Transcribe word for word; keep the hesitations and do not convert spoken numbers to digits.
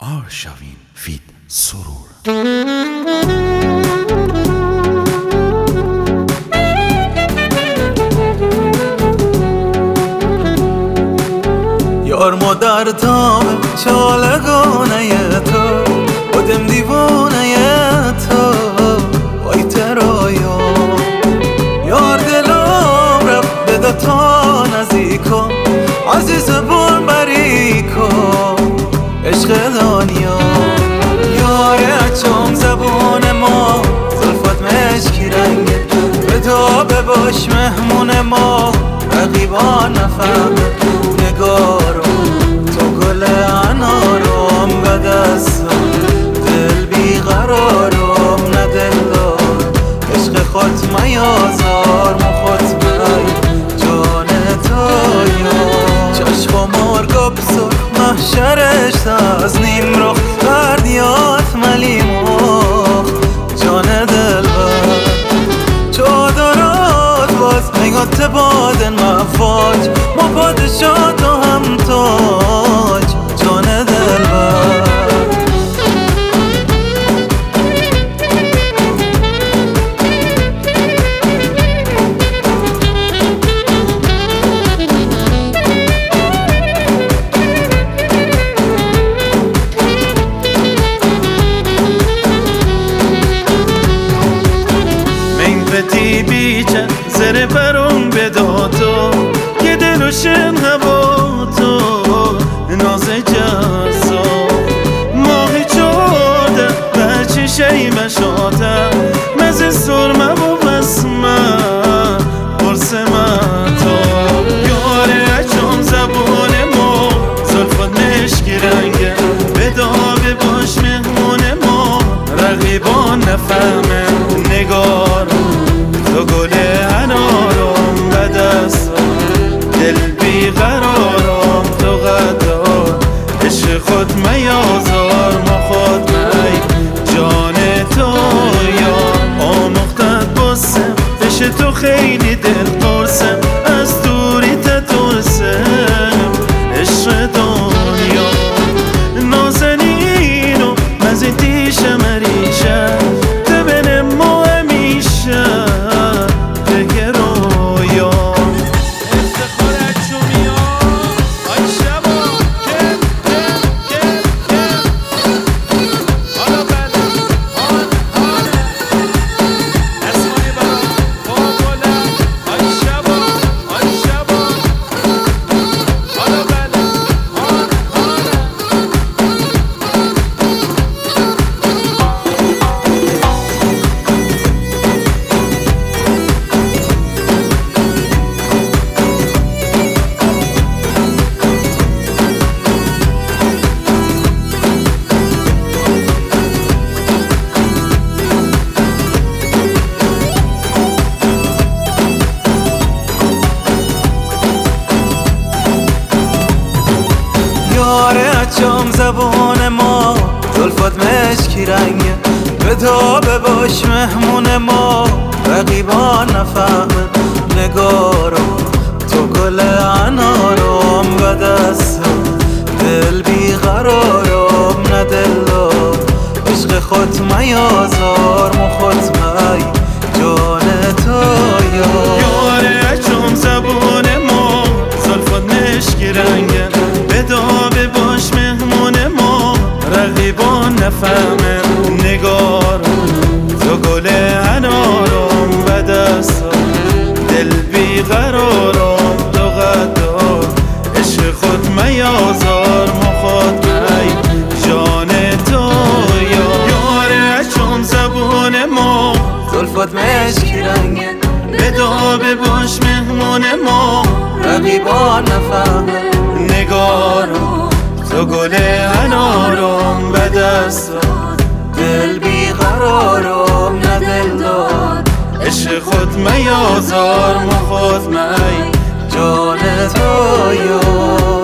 آرشاوین فید سرور. یار ما در تام چالگانه تو بودم دیوانه تو وای ترایا یار دلم رفت بدا تا نزیکم عزیز بون بریکم عشق دنیا یار اچم زبون ما زلفت مشکی رنگت بدا بباش مهمون ما رقیبان نفهمه نگارم تو گل انارم به دستم دل بیقرارم نه دلدار عشق خود میازار مو خود بای جان تویا چشم مرگا بسر محشرش تاز نیم رخ بردیات ملی مخ جان دلبر چادرات باز میگات بادن مفاج ما پادشاه تو هم تاج جان دلبر بتی بیچه زره برون بدا تو که دلوشن هوا تو ناز جزا ماهی چوده بچه شی مشاته مزه سرمه و بسمه برسه تو یاره چون زبون ما زلفت نشکی رنگه بدا بباش مهمون ما رقیبان نفهمه نگار تو گل انارم به دستم دل بیقرارم تو غدار عشق خود میازار ما خود می جان تو یا آموختت باسم پیش تو خیلی دل پرسم از دوری ترسم عشق دنیا نازنین و مزیدی شمریشه یاره چم زبون ما زلفت مشکی رنگه بدا بباش مهمون ما رقیبان نفهمه نگارم تو گل انارم به دستم دل بیقرارم نه دلدار عشق خود میازار مو خود می جان تویا یاره چم زبون ما زلفت مشکی رنگه بدا بباش مهمون ما رقیبان نفهمه نگار تو گل انارم به دستم دل بیقرارم تو غدار عشق خود میازار ما خود می جان تو یا یاره چون زبون ما زلفت مشکی رنگه بدا بباش مهمون ما رقیبان نفهمه نگارم تو گل انارم به دستم دل بیقرارم نه دلدار عشق خود میازار ما خود می جان تویا